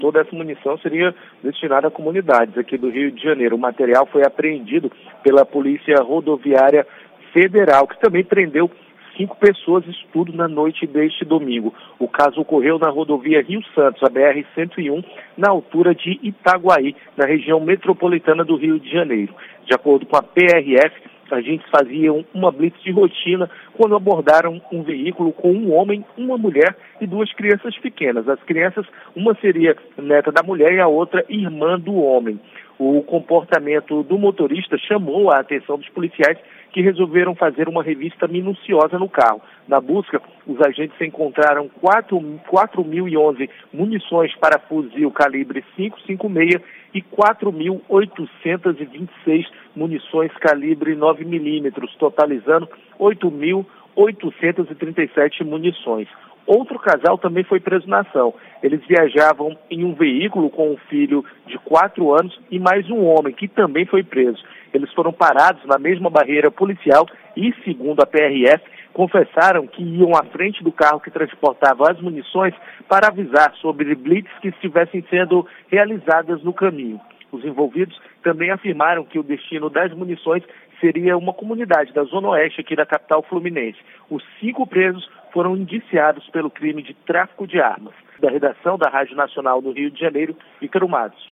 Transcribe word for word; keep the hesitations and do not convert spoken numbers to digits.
Toda essa munição seria destinada a comunidades aqui do Rio de Janeiro. O material foi apreendido pela Polícia Rodoviária Federal, que também prendeu cinco pessoas, isso tudo na noite deste domingo. O caso ocorreu na rodovia Rio Santos, a B R cento e um, na altura de Itaguaí, na região metropolitana do Rio de Janeiro. De acordo com a P R F, agentes faziam uma blitz de rotina quando abordaram um veículo com um homem, uma mulher e duas crianças pequenas. As crianças, uma seria neta da mulher e a outra irmã do homem. O comportamento do motorista chamou a atenção dos policiais, que resolveram fazer uma revista minuciosa no carro. Na busca, os agentes encontraram quatro mil e onze munições para fuzil calibre cinco cinco seis e quatro mil oitocentas e vinte e seis munições calibre nove milímetros, totalizando oito mil oitocentas e trinta e sete munições. Outro casal também foi preso na ação. Eles viajavam em um veículo com um filho de quatro anos e mais um homem, que também foi preso. Eles foram parados na mesma barreira policial e, segundo a P R F, confessaram que iam à frente do carro que transportava as munições para avisar sobre blitz que estivessem sendo realizadas no caminho. Os envolvidos também afirmaram que o destino das munições seria uma comunidade da Zona Oeste aqui da capital fluminense. Os cinco presos foram indiciados pelo crime de tráfico de armas. Da redação da Rádio Nacional do Rio de Janeiro, Ícaro Matos.